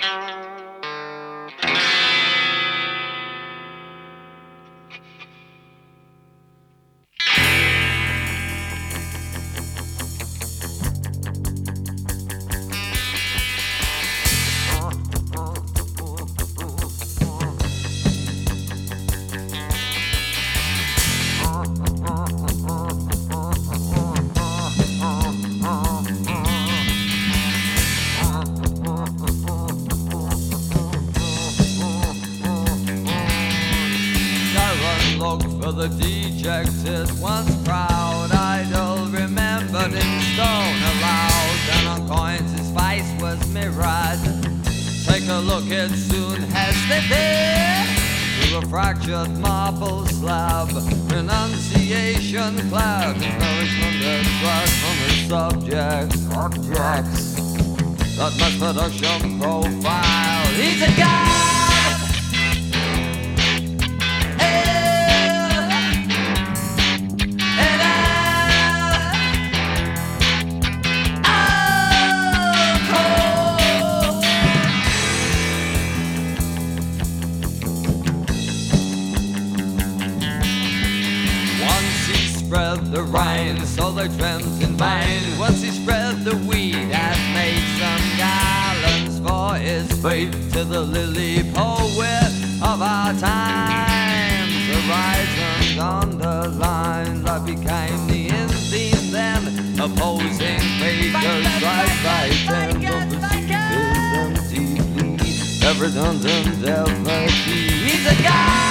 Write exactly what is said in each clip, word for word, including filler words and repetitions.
Look for the dejected, once proud idol, remembered in stone aloud, and on coins his face was mirrored. Take a look, it soon has the there through a fractured marble slab, renunciation cloud, nourishment extract from his subjects, objects that mass production profile. He's a god. Spread the rain, so they dreamt in vain. Once he spread the weed and made some garlands for his feet, to the lily poet of our times, the horizons underlined, that became the end theme then, opposing figures right by ten, and deeply, every redundant, ever he's a god.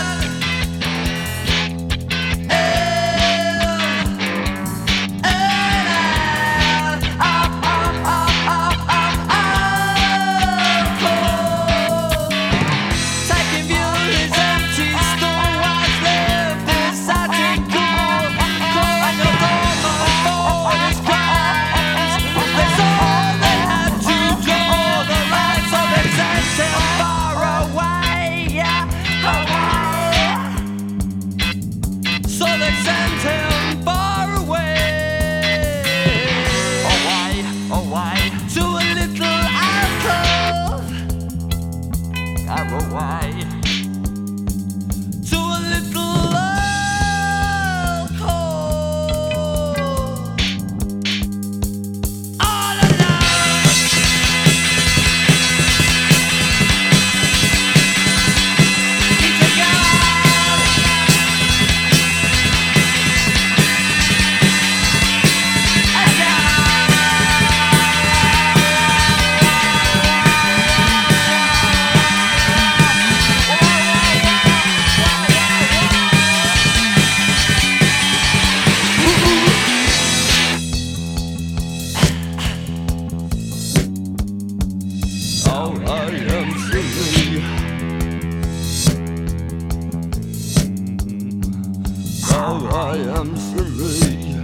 I am silly.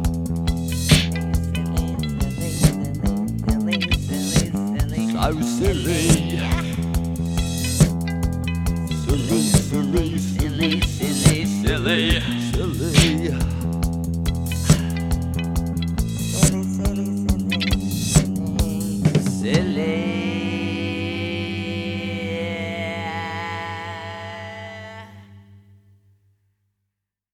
So silly. Silly, silly, silly, silly, silly, silly. Silly.